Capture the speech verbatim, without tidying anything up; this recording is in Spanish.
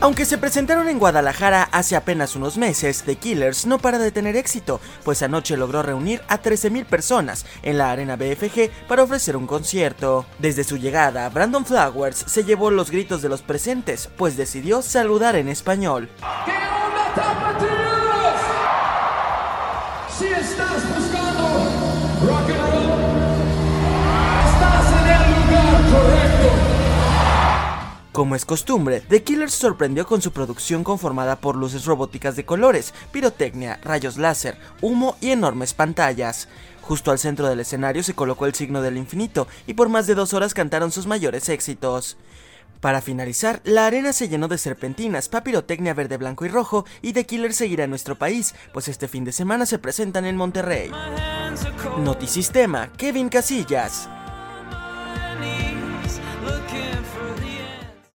Aunque se presentaron en Guadalajara hace apenas unos meses, The Killers no para de tener éxito, pues anoche logró reunir a trece mil personas en la Arena B F G para ofrecer un concierto. Desde su llegada, Brandon Flowers se llevó los gritos de los presentes, pues decidió saludar en español. ¿Qué onda, tapatíos? Si estás buscando rock and roll, estás en el lugar correcto. Como es costumbre, The Killers sorprendió con su producción conformada por luces robóticas de colores, pirotecnia, rayos láser, humo y enormes pantallas. Justo al centro del escenario se colocó el signo del infinito y por más de dos horas cantaron sus mayores éxitos. Para finalizar, la arena se llenó de serpentinas, pirotecnia verde, blanco y rojo, y The Killers seguirá en nuestro país, pues este fin de semana se presentan en Monterrey. Notisistema, Kevin Casillas.